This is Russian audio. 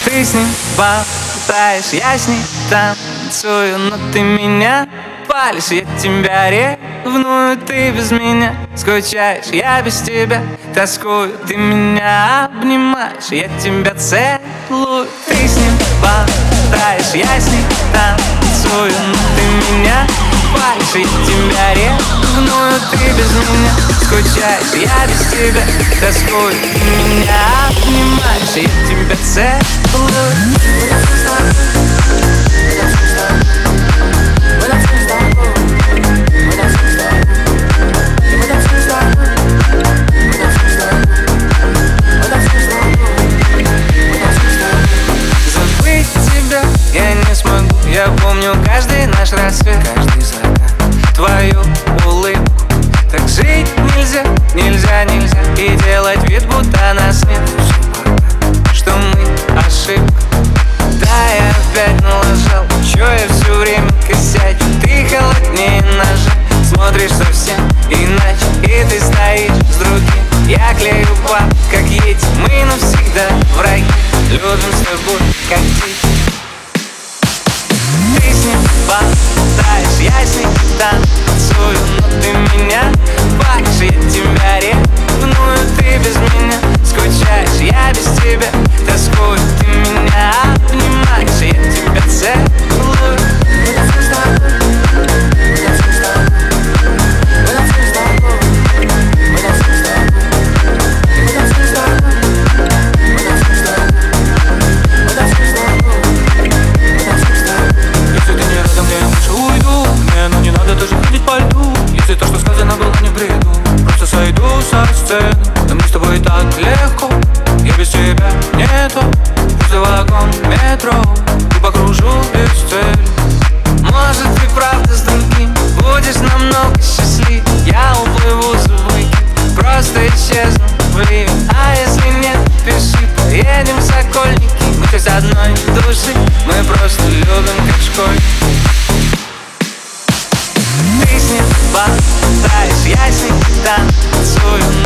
Ты с ним болтаешь, я с ней танцую, но ты меня палишь, я тебя ревную, ты без меня скучаешь, я без тебя тоскую, ты меня обнимаешь, я тебя целую. Ты с ним болтаешь, я с ней танцую, но ты меня палишь, я тебя ревную, ты без меня скучаешь, я без тебя тоскую, ты меня обнимаешь, я тебя целую. Я не смогу, я помню каждый наш рассвет, каждый закат, твою улыбку. Так жить нельзя, нельзя, нельзя, и делать вид, будто нас нет, что мы ошибка. Да, я опять налажал, чё я все время косячу. Ты холоднее ножа, смотришь совсем иначе, и ты стоишь с другим. Я клею пап, как едь, мы навсегда враги, любим с тобой, как дети. Ты с ним болтаешь, я с ней танцую, но ты меня палишь, я тебя ревную, ты без меня скучаешь, я без тебя тоскую, ты меня обнимаешь, я тебя целую. Если то, что сказано, было не в бреду, просто сойду со сцены. Но мне с тобой так легко, я без тебя нету. Пусть за вагон метро и покружу без цели. Может, ты правда с другим будешь намного счастливее. Я уплыву за выкид, просто исчезну в ливе. А если нет, пиши, поедем в Сокольники. Мы часть одной души, мы просто любим, как школьники. Ты с ним болтаешь, я с ней танцую,